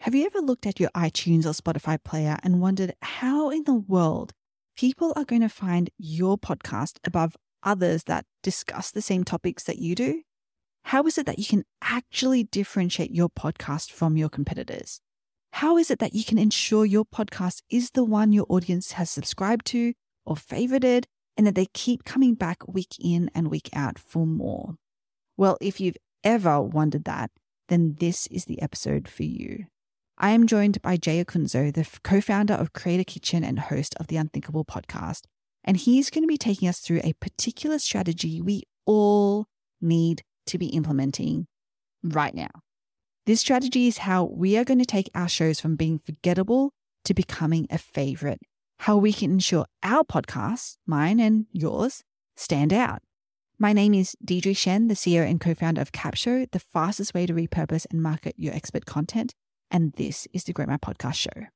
Have you ever looked at your iTunes or Spotify player and wondered how in the world people are going to find your podcast above others that discuss the same topics that you do? How is it that you can actually differentiate your podcast from your competitors? How is it that you can ensure your podcast is the one your audience has subscribed to or favorited, and that they keep coming back week in and week out for more? Well, if you've ever wondered that, then this is the episode for you. I am joined by Jay Acunzo, the co-founder of Creator Kitchen and host of the Unthinkable podcast, and he's going to be taking us through a particular strategy we all need to be implementing right now. This strategy is how we are going to take our shows from being forgettable to becoming a favorite, how we can ensure our podcasts, mine and yours, stand out. My name is Deirdre Shen, the CEO and co-founder of Capsho, the fastest way to repurpose and market your expert content. And this is the Grow My Podcast Show.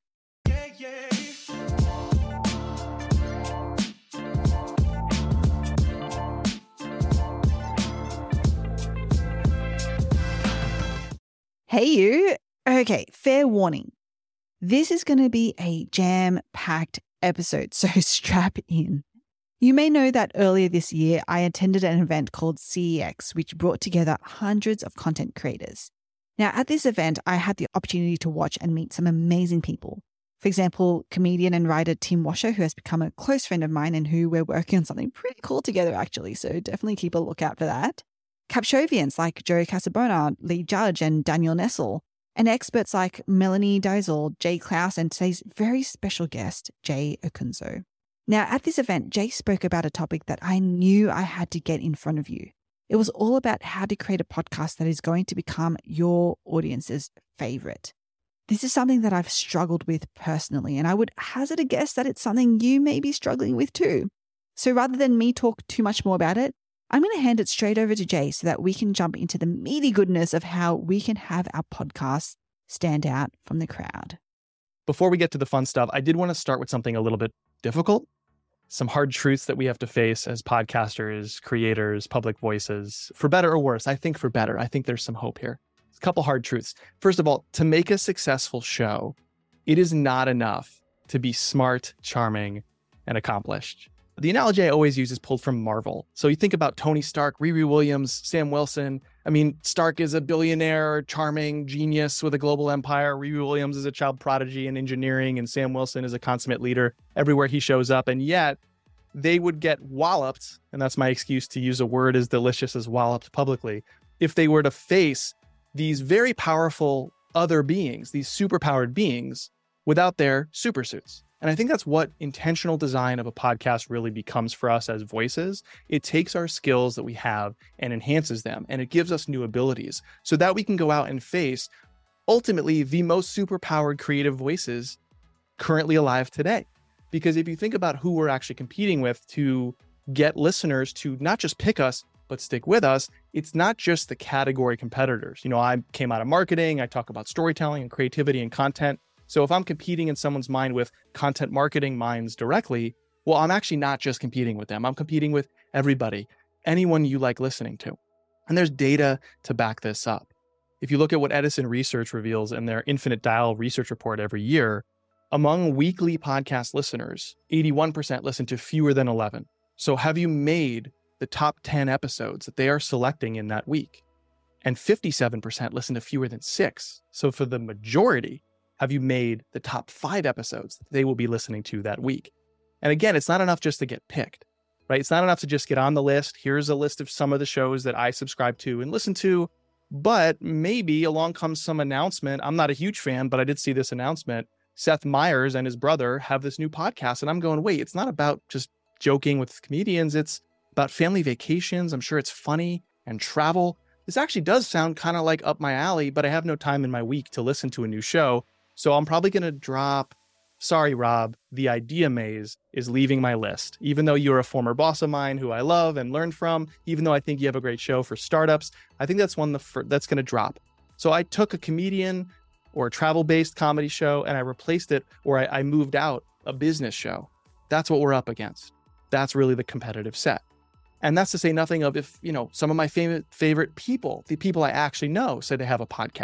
Hey you. Okay, fair warning. This is going to be a jam-packed episode, so strap in. You may know that earlier this year, I attended an event called CEX, which brought together hundreds of content creators. Now, at this event, I had the opportunity to watch and meet some amazing people. For example, comedian and writer Tim Washer, who has become a close friend of mine and who we're working on something pretty cool together, actually. So definitely keep a lookout for that. Capshovians like Joe Casabona, Lee Judge, and Daniel Nessel, and experts like Melanie Dozel, Jay Klaus, and today's very special guest, Jay Acunzo. Now, at this event, Jay spoke about a topic that I knew I had to get in front of you. It was all about how to create a podcast that is going to become your audience's favorite. This is something that I've struggled with personally, and I would hazard a guess that it's something you may be struggling with too. So rather than me talk too much more about it, I'm going to hand it straight over to Jay so that we can jump into the meaty goodness of how we can have our podcasts stand out from the crowd. Before we get to the fun stuff, I did want to start with something a little bit difficult. Some hard truths that we have to face as podcasters, creators, public voices, for better or worse. I think for better. I think there's some hope here. A couple hard truths. First of all, to make a successful show, it is not enough to be smart, charming, and accomplished. The analogy I always use is pulled from Marvel. So you think about Tony Stark, Riri Williams, Sam Wilson. I mean, Stark is a billionaire, charming genius with a global empire. Riri Williams is a child prodigy in engineering, and Sam Wilson is a consummate leader everywhere he shows up. And yet they would get walloped, and that's my excuse to use a word as delicious as walloped publicly, if they were to face these very powerful other beings, these superpowered beings, without their super suits. And I think that's what intentional design of a podcast really becomes for us as voices. It takes our skills that we have and enhances them, and it gives us new abilities so that we can go out and face ultimately the most superpowered creative voices currently alive today. Because if you think about who we're actually competing with to get listeners to not just pick us, but stick with us, it's not just the category competitors. You know, I came out of marketing, I talk about storytelling and creativity and content. So if I'm competing in someone's mind with content marketing minds directly, well, I'm actually not just competing with them. I'm competing with everybody, anyone you like listening to. And there's data to back this up. If you look at what Edison Research reveals in their Infinite Dial research report every year, among weekly podcast listeners, 81% listen to fewer than 11. So have you made the top 10 episodes that they are selecting in that week? And 57% listen to fewer than 6. So for the majority, have you made the top 5 episodes that they will be listening to that week? And again, it's not enough just to get picked, right? It's not enough to just get on the list. Here's a list of some of the shows that I subscribe to and listen to, but maybe along comes some announcement. I'm not a huge fan, but I did see this announcement. Seth Meyers and his brother have this new podcast. And I'm going, wait, it's not about just joking with comedians. It's about family vacations. I'm sure it's funny and travel. This actually does sound kind of like up my alley, but I have no time in my week to listen to a new show. So I'm probably going to drop, sorry, Rob, The Idea Maze is leaving my list. Even though you're a former boss of mine who I love and learn from, even though I think you have a great show for startups, I think that's one that's going to drop. So I took a comedian or a travel-based comedy show and I replaced it, or I moved out a business show. That's what we're up against. That's really the competitive set. And that's to say nothing of if, you know, some of my favorite people, the people I actually know, say they have a podcast.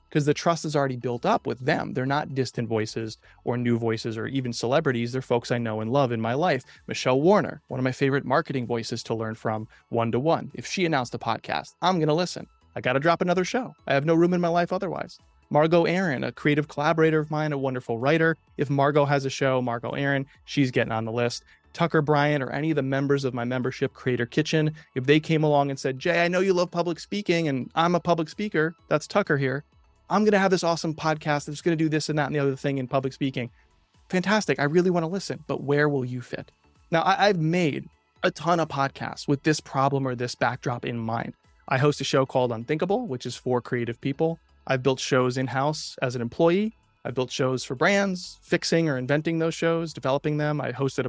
because the trust is already built up with them. They're not distant voices or new voices or even celebrities. They're folks I know and love in my life. Michelle Warner, one of my favorite marketing voices to learn from one-to-one. If she announced a podcast, I'm going to listen. I got to drop another show. I have no room in my life otherwise. Margot Aaron, a creative collaborator of mine, a wonderful writer. If Margot has a show, Margot Aaron, she's getting on the list. Tucker Bryant or any of the members of my membership, Creator Kitchen, if they came along and said, Jay, I know you love public speaking and I'm a public speaker, that's Tucker here. I'm going to have this awesome podcast that's going to do this and that and the other thing in public speaking. Fantastic. I really want to listen, but where will you fit? Now, I've made a ton of podcasts with this problem or this backdrop in mind. I host a show called Unthinkable, which is for creative people. I've built shows in-house as an employee. I've built shows for brands, fixing or inventing those shows, developing them. I hosted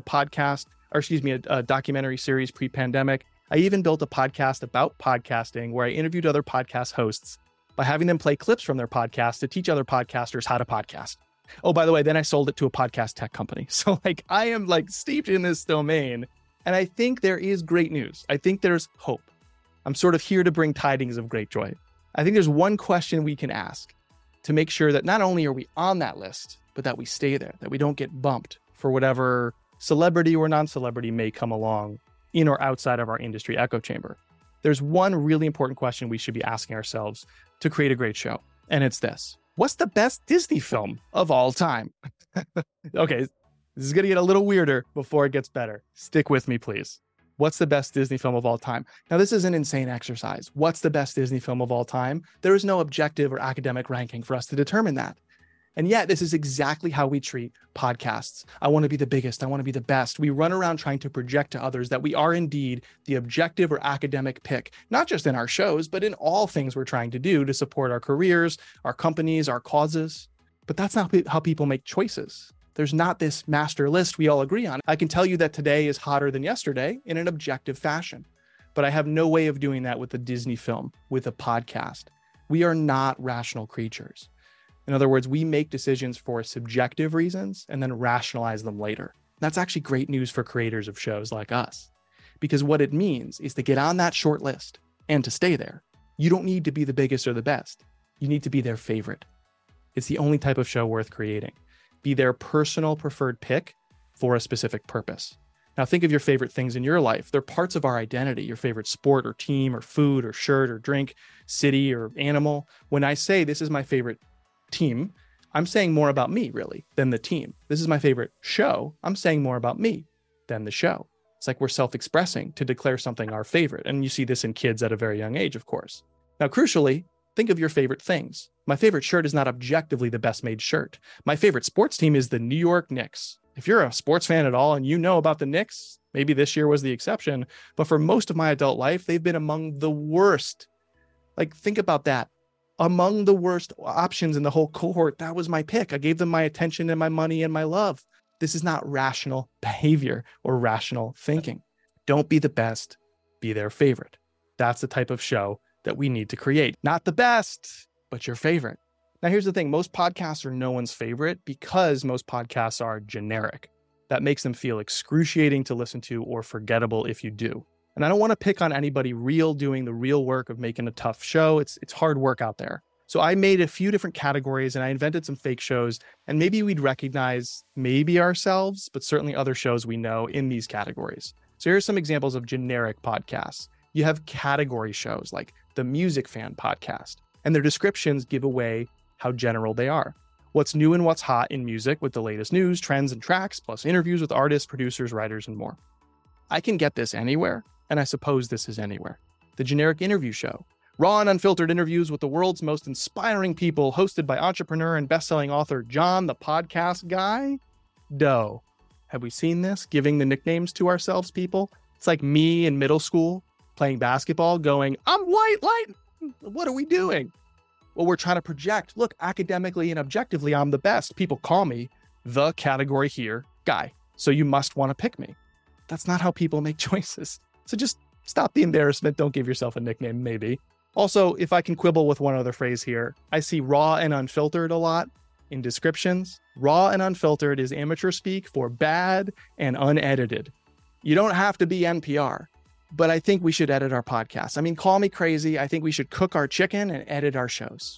a documentary series pre-pandemic. I even built a podcast about podcasting where I interviewed other podcast hosts by having them play clips from their podcast to teach other podcasters how to podcast. Oh, by the way, then I sold it to a podcast tech company. So I am steeped in this domain. And I think there is great news. I think there's hope. I'm sort of here to bring tidings of great joy. I think there's one question we can ask to make sure that not only are we on that list, but that we stay there, that we don't get bumped for whatever celebrity or non-celebrity may come along in or outside of our industry echo chamber. There's one really important question we should be asking ourselves to create a great show. And it's this: what's the best Disney film of all time? Okay, this is going to get a little weirder before it gets better. Stick with me, please. What's the best Disney film of all time? Now, this is an insane exercise. What's the best Disney film of all time? There is no objective or academic ranking for us to determine that. And yet, this is exactly how we treat podcasts. I want to be the biggest. I want to be the best. We run around trying to project to others that we are indeed the objective or academic pick, not just in our shows, but in all things we're trying to do to support our careers, our companies, our causes. But that's not how people make choices. There's not this master list we all agree on. I can tell you that today is hotter than yesterday in an objective fashion, but I have no way of doing that with a Disney film, with a podcast. We are not rational creatures. In other words, we make decisions for subjective reasons and then rationalize them later. That's actually great news for creators of shows like us, because what it means is to get on that short list and to stay there. You don't need to be the biggest or the best. You need to be their favorite. It's the only type of show worth creating. Be their personal preferred pick for a specific purpose. Now think of your favorite things in your life. They're parts of our identity, your favorite sport or team or food or shirt or drink, city or animal. When I say this is my favorite team, I'm saying more about me really than the team. This is my favorite show. I'm saying more about me than the show. It's like we're self-expressing to declare something our favorite. And you see this in kids at a very young age, of course. Now, crucially, think of your favorite things. My favorite shirt is not objectively the best made shirt. My favorite sports team is the New York Knicks. If you're a sports fan at all and you know about the Knicks, maybe this year was the exception, but for most of my adult life, they've been among the worst. Think about that. Among the worst options in the whole cohort, that was my pick. I gave them my attention and my money and my love. This is not rational behavior or rational thinking. Don't be the best, be their favorite. That's the type of show that we need to create. Not the best, but your favorite. Now, here's the thing. Most podcasts are no one's favorite because most podcasts are generic. That makes them feel excruciating to listen to or forgettable if you do. And I don't want to pick on anybody real doing the real work of making a tough show. It's hard work out there. So I made a few different categories and I invented some fake shows, and maybe we'd recognize maybe ourselves, but certainly other shows we know in these categories. So here's some examples of generic podcasts. You have category shows like the Music Fan Podcast, and their descriptions give away how general they are. What's new and what's hot in music with the latest news, trends, and tracks, plus interviews with artists, producers, writers, and more. I can get this anywhere, and I suppose this is anywhere. The Generic Interview Show. Raw and unfiltered interviews with the world's most inspiring people, hosted by entrepreneur and best-selling author John the Podcast Guy Doe. Have we seen this? Giving the nicknames to ourselves, people? It's like me in middle school playing basketball going, I'm white light. What are we doing? Well, we're trying to project, look, academically and objectively, I'm the best. People call me the category here guy. So you must want to pick me. That's not how people make choices. So just stop the embarrassment. Don't give yourself a nickname, maybe. Also, if I can quibble with one other phrase here, I see raw and unfiltered a lot in descriptions. Raw and unfiltered is amateur speak for bad and unedited. You don't have to be NPR, but I think we should edit our podcast. I mean, call me crazy. I think we should cook our chicken and edit our shows.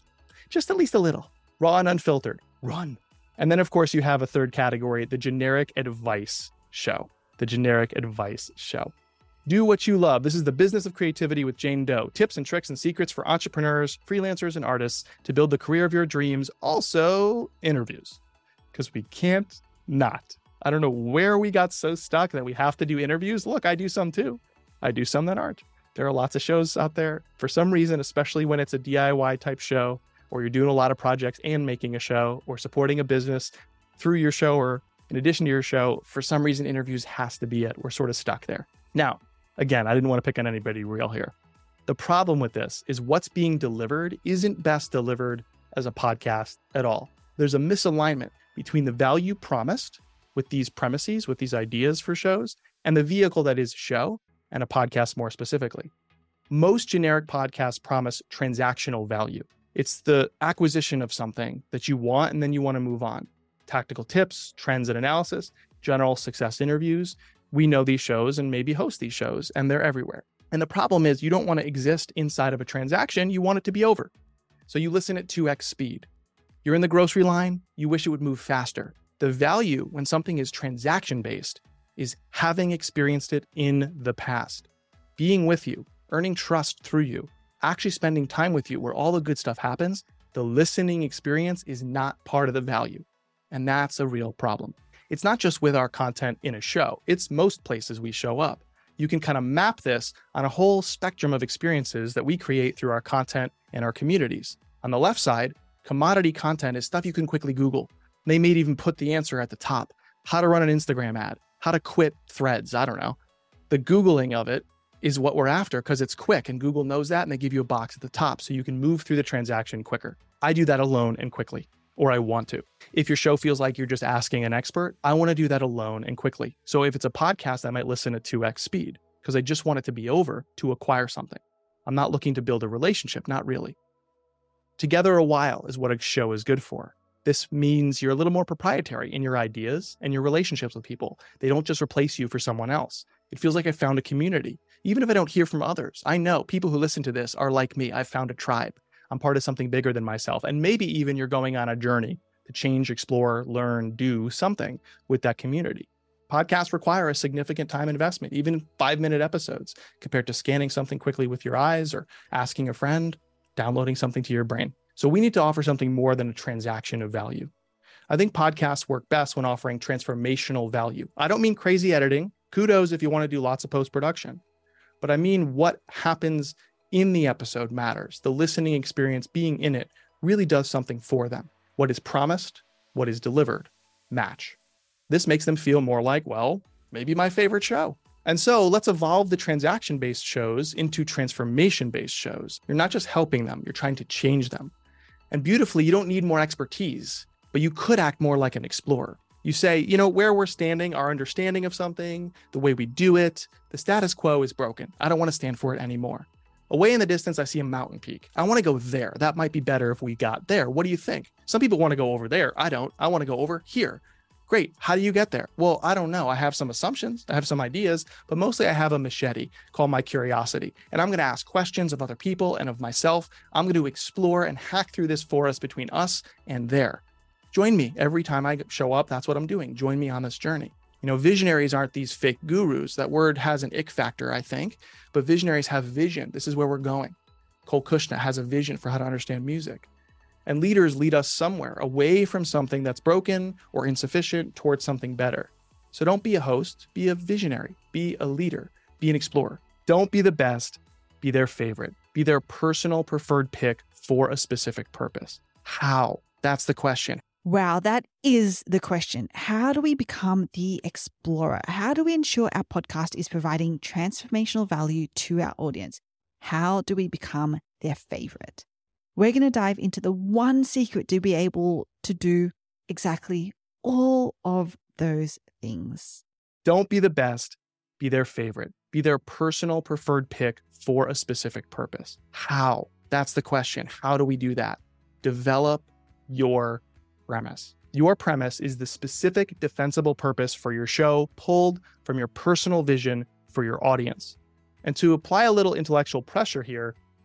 just at least a little. Raw and unfiltered. Run. And then, of course, you have a third category, the generic advice show. The generic advice show. Do what you love. This is the business of creativity with Jane Doe. Tips and tricks and secrets for entrepreneurs, freelancers, and artists to build the career of your dreams. Also, interviews. Because we can't not. I don't know where we got so stuck that we have to do interviews. Look, I do some too. I do some that aren't. There are lots of shows out there. For some reason, especially when it's a DIY type show, or you're doing a lot of projects and making a show, or supporting a business through your show, or in addition to your show, for some reason, interviews has to be it. We're sort of stuck there. Now, again, I didn't want to pick on anybody real here. The problem with this is what's being delivered isn't best delivered as a podcast at all. There's a misalignment between the value promised with these premises, with these ideas for shows, and the vehicle that is show, and a podcast more specifically. Most generic podcasts promise transactional value. It's the acquisition of something that you want and then you want to move on. Tactical tips, trends and analysis, general success interviews. We know these shows and maybe host these shows, and they're everywhere. And the problem is you don't want to exist inside of a transaction. You want it to be over. So you listen at 2x speed. You're in the grocery line. You wish it would move faster. The value when something is transaction-based is having experienced it in the past, being with you, earning trust through you, actually spending time with you where all the good stuff happens. The listening experience is not part of the value. And that's a real problem. It's not just with our content in a show. It's most places we show up. You can kind of map this on a whole spectrum of experiences that we create through our content and our communities. On the left side, commodity content is stuff you can quickly Google. They may even put the answer at the top. How to run an Instagram ad, how to quit Threads, I don't know. The Googling of it is what we're after because it's quick and Google knows that and they give you a box at the top so you can move through the transaction quicker. I do that alone and quickly, or I want to. If your show feels like you're just asking an expert, I want to do that alone and quickly. So if it's a podcast, I might listen at 2x speed because I just want it to be over to acquire something. I'm not looking to build a relationship, not really. Together a while is what a show is good for. This means you're a little more proprietary in your ideas and your relationships with people. They don't just replace you for someone else. It feels like I found a community. Even if I don't hear from others, I know people who listen to this are like me. I've found a tribe. I'm part of something bigger than myself. And maybe even you're going on a journey to change, explore, learn, do something with that community. Podcasts require a significant time investment, even 5-minute episodes, compared to scanning something quickly with your eyes or asking a friend, downloading something to your brain. So we need to offer something more than a transaction of value. I think podcasts work best when offering transformational value. I don't mean crazy editing. Kudos if you want to do lots of post-production. But I mean what happens in the episode matters. The listening experience, being in it, really does something for them. What is promised, what is delivered, match. This makes them feel more like, well, maybe my favorite show. And so let's evolve the transaction-based shows into transformation-based shows. You're not just helping them, you're trying to change them. And beautifully, you don't need more expertise, but you could act more like an explorer. You say, where we're standing, our understanding of something, the way we do it, the status quo is broken. I don't want to stand for it anymore. Away in the distance, I see a mountain peak. I want to go there. That might be better if we got there. What do you think? Some people want to go over there. I don't. I want to go over here. Great. How do you get there? Well, I don't know. I have some assumptions. I have some ideas, but mostly I have a machete called my curiosity. And I'm going to ask questions of other people and of myself. I'm going to explore and hack through this forest between us and there. Join me every time I show up. That's what I'm doing. Join me on this journey. Visionaries aren't these fake gurus. That word has an ick factor, I think, but visionaries have vision. This is where we're going. Cole Kushner has a vision for how to understand music. And leaders lead us somewhere, away from something that's broken or insufficient towards something better. So don't be a host, be a visionary, be a leader, be an explorer. Don't be the best, be their favorite, be their personal preferred pick for a specific purpose. How? That's the question. Wow, that is the question. How do we become the explorer? How do we ensure our podcast is providing transformational value to our audience? How do we become their favorite? We're going to dive into the one secret to be able to do exactly all of those things. Don't be the best, be their favorite, be their personal preferred pick for a specific purpose. How? That's the question. How do we do that? Develop your premise. Your premise is the specific defensible purpose for your show, pulled from your personal vision for your audience. And to apply a little intellectual pressure here,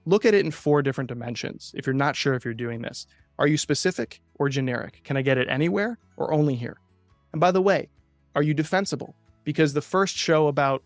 Look at it in 4 different dimensions if you're not sure if you're doing this. Are you specific or generic? Can I get it anywhere or only here? And by the way, are you defensible? Because the first show about,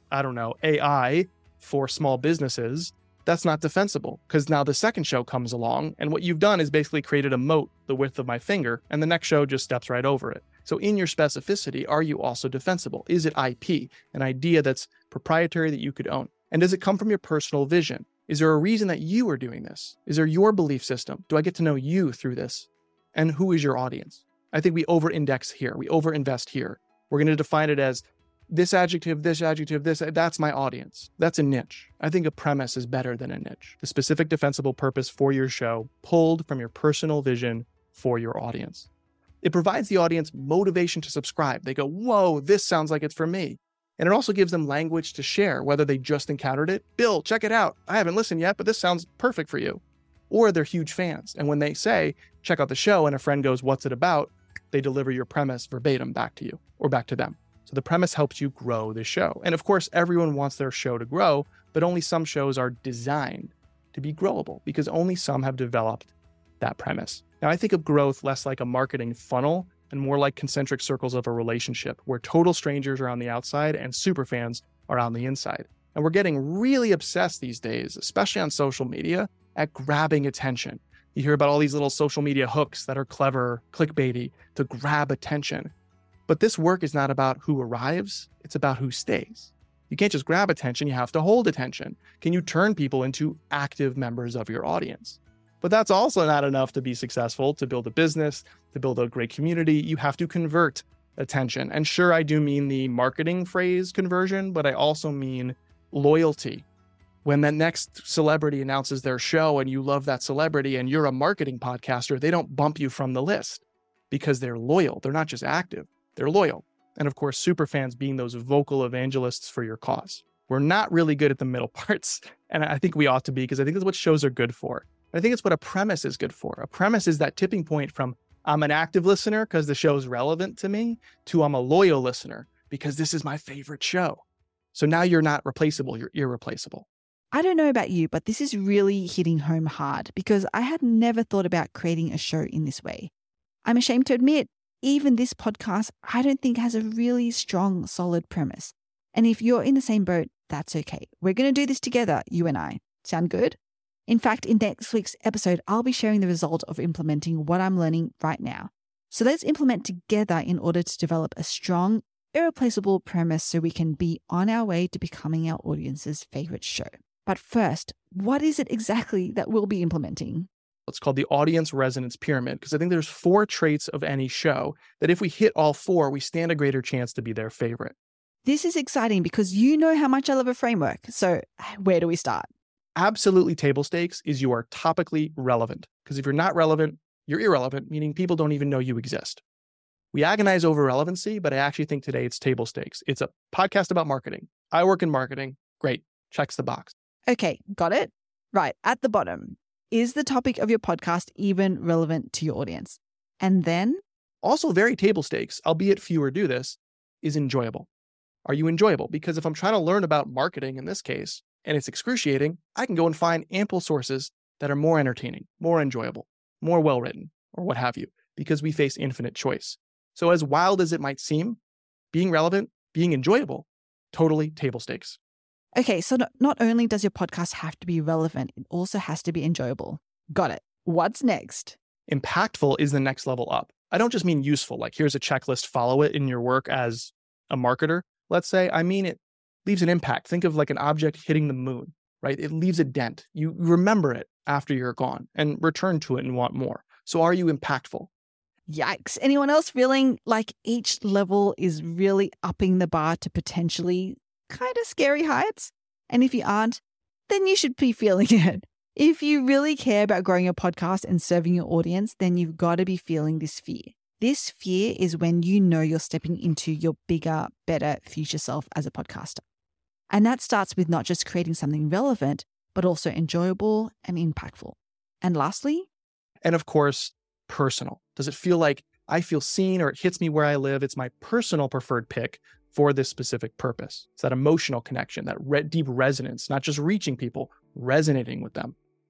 AI for small businesses, that's not defensible, because now the second show comes along and what you've done is basically created a moat the width of my finger, and the next show just steps right over it. So in your specificity, are you also defensible? Is it IP, an idea that's proprietary that you could own? And does it come from your personal vision? Is there a reason that you are doing this? Is there your belief system? Do I get to know you through this? And who is your audience? I think we over-index here. We over-invest here. We're going to define it as this adjective, that's my audience. That's a niche. I think a premise is better than a niche. The specific defensible purpose for your show pulled from your personal vision for your audience. It provides the audience motivation to subscribe. They go, whoa, this sounds like it's for me. And it also gives them language to share, whether they just encountered it. Bill, check it out. I haven't listened yet, but this sounds perfect for you. Or they're huge fans. And when they say, check out the show, and a friend goes, what's it about? They deliver your premise verbatim back to you or back to them. So the premise helps you grow the show. And of course, everyone wants their show to grow, but only some shows are designed to be growable because only some have developed that premise. Now, I think of growth less like a marketing funnel and more like concentric circles of a relationship where total strangers are on the outside and superfans are on the inside. And we're getting really obsessed these days, especially on social media, at grabbing attention. You hear about all these little social media hooks that are clever, clickbaity, to grab attention. But this work is not about who arrives, it's about who stays. You can't just grab attention, you have to hold attention. Can you turn people into active members of your audience? But that's also not enough to be successful, to build a business, to build a great community. You have to convert attention. And sure, I do mean the marketing phrase conversion, but I also mean loyalty. When that next celebrity announces their show and you love that celebrity and you're a marketing podcaster, they don't bump you from the list because they're loyal. They're not just active, they're loyal. And of course, superfans being those vocal evangelists for your cause. We're not really good at the middle parts. And I think we ought to be, because I think that's what shows are good for. I think it's what a premise is good for. A premise is that tipping point from I'm an active listener because the show is relevant to me to I'm a loyal listener because this is my favorite show. So now you're not replaceable, you're irreplaceable. I don't know about you, but this is really hitting home hard because I had never thought about creating a show in this way. I'm ashamed to admit, even this podcast, I don't think has a really strong, solid premise. And if you're in the same boat, that's okay. We're going to do this together, you and I. Sound good? In fact, in next week's episode, I'll be sharing the result of implementing what I'm learning right now. So let's implement together in order to develop a strong, irreplaceable premise so we can be on our way to becoming our audience's favorite show. But first, what is it exactly that we'll be implementing? It's called the audience resonance pyramid, because I think there's 4 traits of any show that if we hit all 4, we stand a greater chance to be their favorite. This is exciting because you know how much I love a framework. So where do we start? Absolutely table stakes is you are topically relevant. Because if you're not relevant, you're irrelevant, meaning people don't even know you exist. We agonize over relevancy, but I actually think today it's table stakes. It's a podcast about marketing. I work in marketing. Great. Checks the box. Okay, got it? Right, at the bottom. Is the topic of your podcast even relevant to your audience? And then? Also very table stakes, albeit fewer do this, is enjoyable. Are you enjoyable? Because if I'm trying to learn about marketing in this case, and it's excruciating, I can go and find ample sources that are more entertaining, more enjoyable, more well-written, or what have you, because we face infinite choice. So as wild as it might seem, being relevant, being enjoyable, totally table stakes. Okay, so not only does your podcast have to be relevant, it also has to be enjoyable. Got it. What's next? Impactful is the next level up. I don't just mean useful, like here's a checklist, follow it in your work as a marketer. Let's say, I mean it leaves an impact. Think of like an object hitting the moon, right? It leaves a dent. You remember it after you're gone and return to it and want more. So are you impactful? Yikes. Anyone else feeling like each level is really upping the bar to potentially kind of scary heights? And if you aren't, then you should be feeling it. If you really care about growing your podcast and serving your audience, then you've got to be feeling this fear. This fear is when you know you're stepping into your bigger, better future self as a podcaster. And that starts with not just creating something relevant, but also enjoyable and impactful. And lastly? And of course, personal. Does it feel like I feel seen or it hits me where I live? It's my personal preferred pick for this specific purpose. It's that emotional connection, that deep resonance, not just reaching people, resonating with them.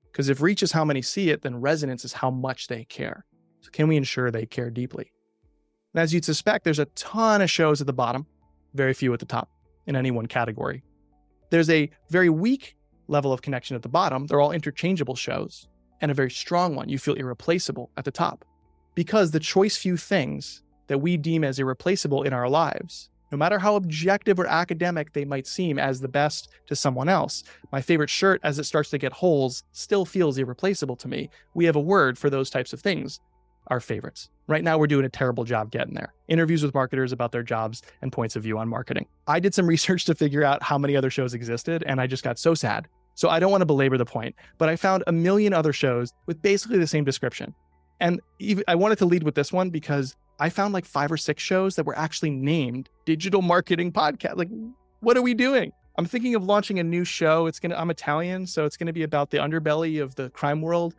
Because if reach is how many see it, then resonance is how much they care. So can we ensure they care deeply? And as you'd suspect, there's a ton of shows at the bottom, very few at the top in any one category. There's a very weak level of connection at the bottom. They're all interchangeable shows, and a very strong one. You feel irreplaceable at the top, because the choice few things that we deem as irreplaceable in our lives, no matter how objective or academic they might seem as the best to someone else, my favorite shirt as it starts to get holes still feels irreplaceable to me. We have a word for those types of things, our favorites. Right now, we're doing a terrible job getting there. Interviews with marketers about their jobs and points of view on marketing. I did some research to figure out how many other shows existed, and I just got so sad. So I don't want to belabor the point, but I found a million other shows with basically the same description. And I wanted to lead with this one because I found like 5 or 6 shows that were actually named digital marketing podcast. Like, what are we doing? I'm thinking of launching a new show. I'm Italian, so it's going to be about the underbelly of the crime world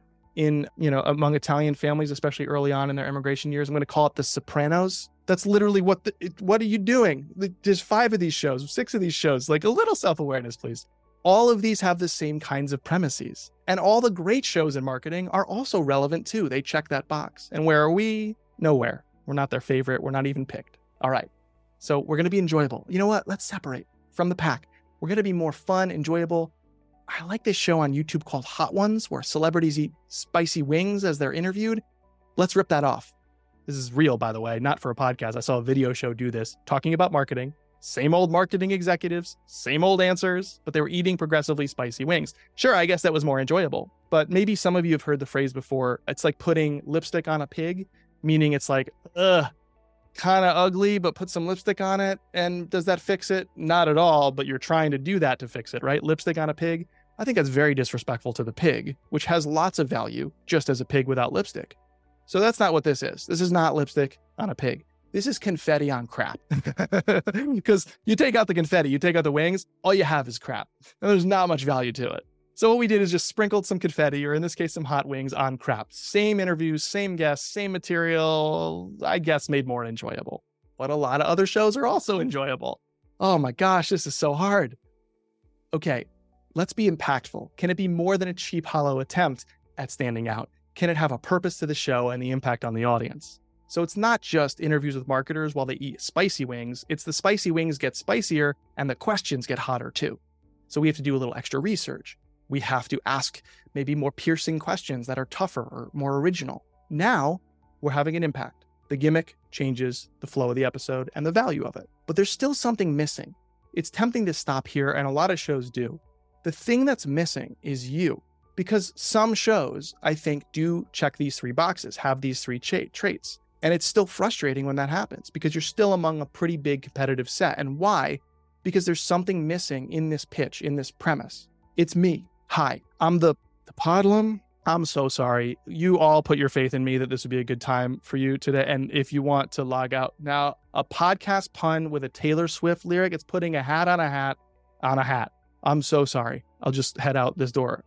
among Italian families, especially early on in their immigration years. I'm going to call it The Sopranos. That's literally what are you doing? There's 5 of these shows, 6 of these shows, like a little self-awareness, please. All of these have the same kinds of premises, and all the great shows in marketing are also relevant too. They check that box. And where are we? Nowhere. We're not their favorite. We're not even picked. All right. So we're going to be enjoyable. You know what? Let's separate from the pack. We're going to be more fun, enjoyable. I like this show on YouTube called Hot Ones, where celebrities eat spicy wings as they're interviewed. Let's rip that off. This is real, by the way, not for a podcast. I saw a video show do this, talking about marketing. Same old marketing executives, same old answers, but they were eating progressively spicy wings. Sure, I guess that was more enjoyable, but maybe some of you have heard the phrase before. It's like putting lipstick on a pig, meaning it's like, kind of ugly, but put some lipstick on it. And does that fix it? Not at all, but you're trying to do that to fix it, right? Lipstick on a pig. I think that's very disrespectful to the pig, which has lots of value just as a pig without lipstick. So that's not what this is. This is not lipstick on a pig. This is confetti on crap. Because you take out the confetti, you take out the wings, all you have is crap. And there's not much value to it. So what we did is just sprinkled some confetti, or in this case, some hot wings on crap. Same interviews, same guests, same material, I guess made more enjoyable. But a lot of other shows are also enjoyable. Oh my gosh, this is so hard. Okay, let's be impactful. Can it be more than a cheap, hollow attempt at standing out? Can it have a purpose to the show and the impact on the audience? So it's not just interviews with marketers while they eat spicy wings. It's the spicy wings get spicier and the questions get hotter too. So we have to do a little extra research. We have to ask maybe more piercing questions that are tougher or more original. Now we're having an impact. The gimmick changes the flow of the episode and the value of it. But there's still something missing. It's tempting to stop here, and a lot of shows do. The thing that's missing is you. Because some shows, I think, do check these 3 boxes, have these 3 traits. And it's still frustrating when that happens because you're still among a pretty big competitive set. And why? Because there's something missing in this pitch, in this premise. It's me. Hi, I'm the Podlum. I'm so sorry. You all put your faith in me that this would be a good time for you today. And if you want to log out now, a podcast pun with a Taylor Swift lyric, it's putting a hat on a hat on a hat. I'm so sorry. I'll just head out this door.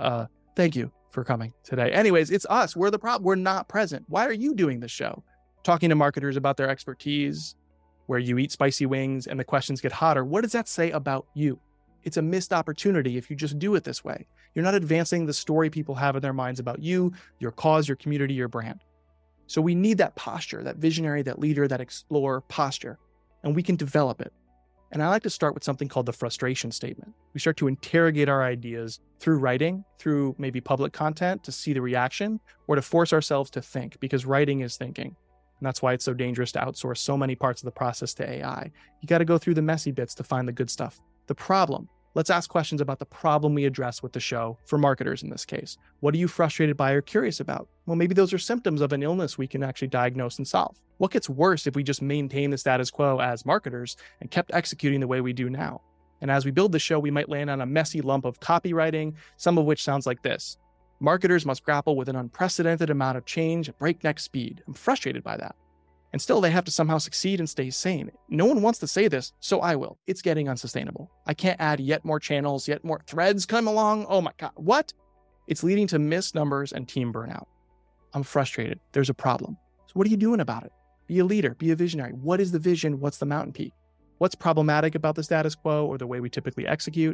Thank you for coming today. Anyways, it's us. We're the problem. We're not present. Why are you doing this show? Talking to marketers about their expertise, where you eat spicy wings and the questions get hotter. What does that say about you? It's a missed opportunity if you just do it this way. You're not advancing the story people have in their minds about you, your cause, your community, your brand. So we need that posture, that visionary, that leader, that explorer posture, and we can develop it. And I like to start with something called the frustration statement. We start to interrogate our ideas through writing, through maybe public content to see the reaction, or to force ourselves to think, because writing is thinking. And that's why it's so dangerous to outsource so many parts of the process to AI. You got to go through the messy bits to find the good stuff. The problem. Let's ask questions about the problem we address with the show, for marketers in this case. What are you frustrated by or curious about? Well, maybe those are symptoms of an illness we can actually diagnose and solve. What gets worse if we just maintain the status quo as marketers and kept executing the way we do now? And as we build the show, we might land on a messy lump of copywriting, some of which sounds like this. Marketers must grapple with an unprecedented amount of change at breakneck speed. I'm frustrated by that. And still, they have to somehow succeed and stay sane. No one wants to say this, so I will. It's getting unsustainable. I can't add yet more channels, yet more threads come along. Oh my God, what? It's leading to missed numbers and team burnout. I'm frustrated. There's a problem. So what are you doing about it? Be a leader, be a visionary. What is the vision? What's the mountain peak? What's problematic about the status quo or the way we typically execute?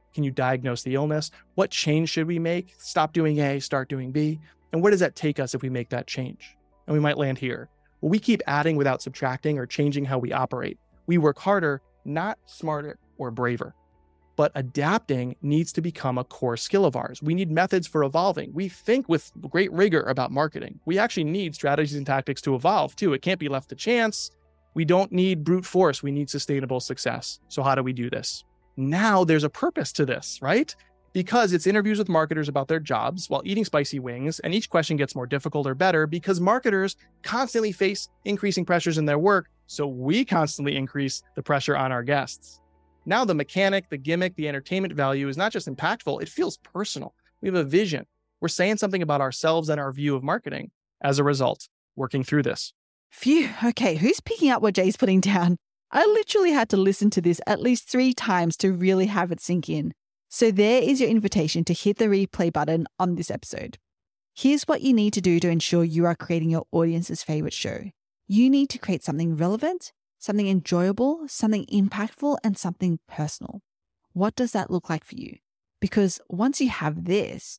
Can you diagnose the illness? What change should we make? Stop doing A, start doing B. And where does that take us if we make that change? And we might land here. Well, we keep adding without subtracting or changing how we operate. We work harder, not smarter or braver. But adapting needs to become a core skill of ours. We need methods for evolving. We think with great rigor about marketing. We actually need strategies and tactics to evolve too. It can't be left to chance. We don't need brute force. We need sustainable success. So how do we do this? Now there's a purpose to this, right? Because it's interviews with marketers about their jobs while eating spicy wings, and each question gets more difficult or better because marketers constantly face increasing pressures in their work, so we constantly increase the pressure on our guests. Now the mechanic, the gimmick, the entertainment value is not just impactful, it feels personal. We have a vision. We're saying something about ourselves and our view of marketing as a result, working through this. Phew. Okay, who's picking up what Jay's putting down? I literally had to listen to this at least 3 times to really have it sink in. So there is your invitation to hit the replay button on this episode. Here's what you need to do to ensure you are creating your audience's favorite show. You need to create something relevant, something enjoyable, something impactful, and something personal. What does that look like for you? Because once you have this,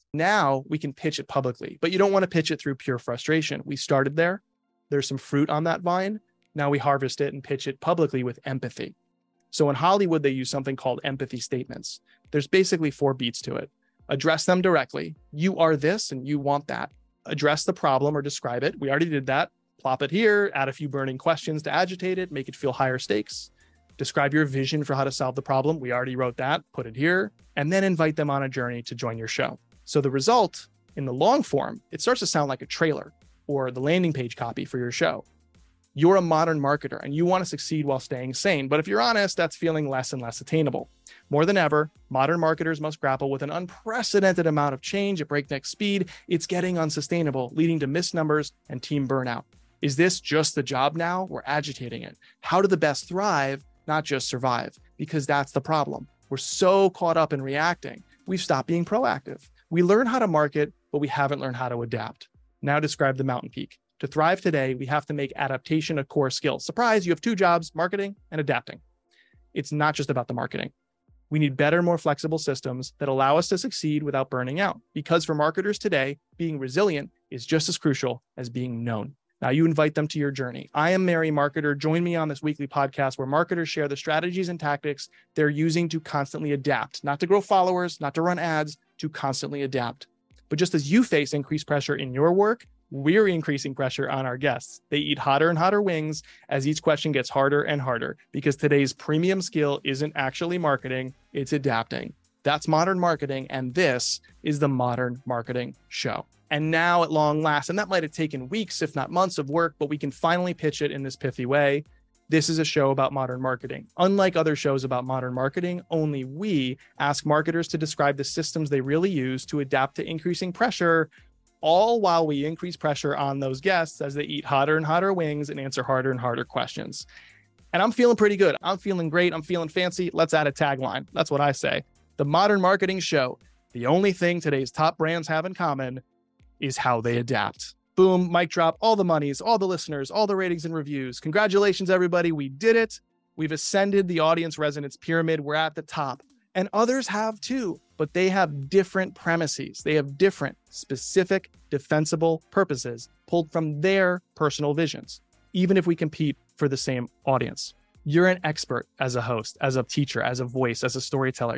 now we can pitch it publicly, but you don't want to pitch it through pure frustration. We started there. There's some fruit on that vine. Now we harvest it and pitch it publicly with empathy. So in Hollywood, they use something called empathy statements. There's basically 4 beats to it. Address them directly. You are this and you want that. Address the problem or describe it. We already did that. Plop it here, add a few burning questions to agitate it, make it feel higher stakes. Describe your vision for how to solve the problem. We already wrote that, put it here, and then invite them on a journey to join your show. So the result in the long form, it starts to sound like a trailer or the landing page copy for your show. You're a modern marketer and you want to succeed while staying sane. But if you're honest, that's feeling less and less attainable. More than ever, modern marketers must grapple with an unprecedented amount of change at breakneck speed. It's getting unsustainable, leading to missed numbers and team burnout. Is this just the job now? We're agitating it. How do the best thrive, not just survive? Because that's the problem. We're so caught up in reacting. We've stopped being proactive. We learn how to market, but we haven't learned how to adapt. Now describe the mountain peak. To thrive today, we have to make adaptation a core skill. Surprise, you have 2 jobs, marketing and adapting. It's not just about the marketing. We need better, more flexible systems that allow us to succeed without burning out. Because for marketers today, being resilient is just as crucial as being known. Now you invite them to your journey. I am Mary Marketer. Join me on this weekly podcast where marketers share the strategies and tactics they're using to constantly adapt, not to grow followers, not to run ads, to constantly adapt. But just as you face increased pressure in your work, we're increasing pressure on our guests. They eat hotter and hotter wings as each question gets harder and harder because today's premium skill isn't actually marketing, it's adapting. That's modern marketing, and this is the Modern Marketing Show. And now at long last, and that might have taken weeks, if not months of work, but we can finally pitch it in this pithy way. This is a show about modern marketing. Unlike other shows about modern marketing, only we ask marketers to describe the systems they really use to adapt to increasing pressure, all while we increase pressure on those guests as they eat hotter and hotter wings and answer harder and harder questions. And I'm feeling pretty good. I'm feeling great. I'm feeling fancy. Let's add a tagline. That's what I say. The Modern Marketing Show. The only thing today's top brands have in common is how they adapt. Boom, mic drop, all the monies, all the listeners, all the ratings and reviews. Congratulations, everybody. We did it. We've ascended the audience resonance pyramid. We're at the top. And others have too, but they have different premises. They have different, specific, defensible purposes pulled from their personal visions, even if we compete for the same audience. You're an expert as a host, as a teacher, as a voice, as a storyteller.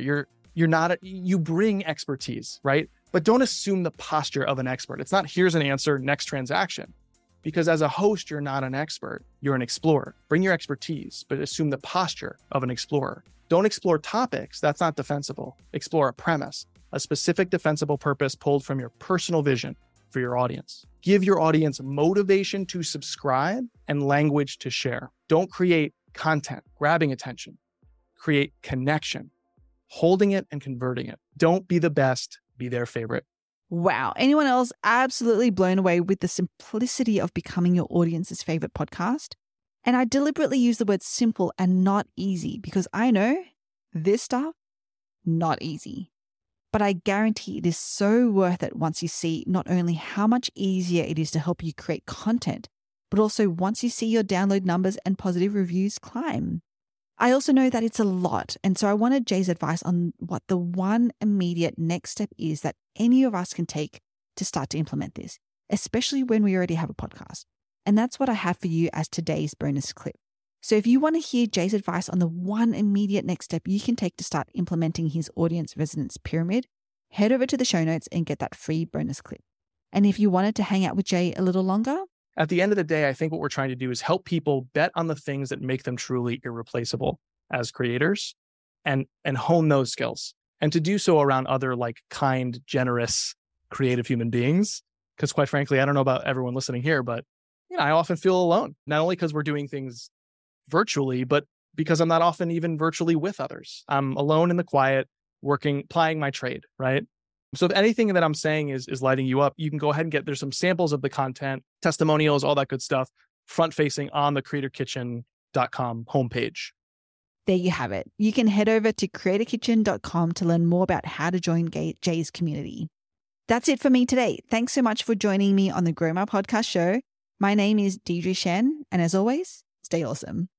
You bring expertise, right? But don't assume the posture of an expert. It's not here's an answer, next transaction. Because as a host, you're not an expert. You're an explorer. Bring your expertise, but assume the posture of an explorer. Don't explore topics. That's not defensible. Explore a premise, a specific defensible purpose pulled from your personal vision for your audience. Give your audience motivation to subscribe and language to share. Don't create content, grabbing attention. Create connection, holding it and converting it. Don't be the best, be their favorite. Wow. Anyone else absolutely blown away with the simplicity of becoming your audience's favorite podcast? And I deliberately use the word simple and not easy because I know this stuff, not easy. But I guarantee it is so worth it once you see not only how much easier it is to help you create content, but also once you see your download numbers and positive reviews climb. I also know that it's a lot. And so I wanted Jay's advice on what the one immediate next step is that any of us can take to start to implement this, especially when we already have a podcast. And that's what I have for you as today's bonus clip. So if you want to hear Jay's advice on the one immediate next step you can take to start implementing his audience resonance pyramid, head over to the show notes and get that free bonus clip. And if you wanted to hang out with Jay a little longer, at the end of the day, I think what we're trying to do is help people bet on the things that make them truly irreplaceable as creators and hone those skills. And to do so around other like kind, generous, creative human beings. Because quite frankly, I don't know about everyone listening here, but I often feel alone, not only because we're doing things virtually, but because I'm not often even virtually with others. I'm alone in the quiet, working, plying my trade, right? So if anything that I'm saying is lighting you up, you can go ahead and there's some samples of the content, testimonials, all that good stuff, front facing on the creatorkitchen.com homepage. There you have it. You can head over to creatorkitchen.com to learn more about how to join Jay's community. That's it for me today. Thanks so much for joining me on the Grow My Podcast show. My name is Deidre Shen, and as always, stay awesome.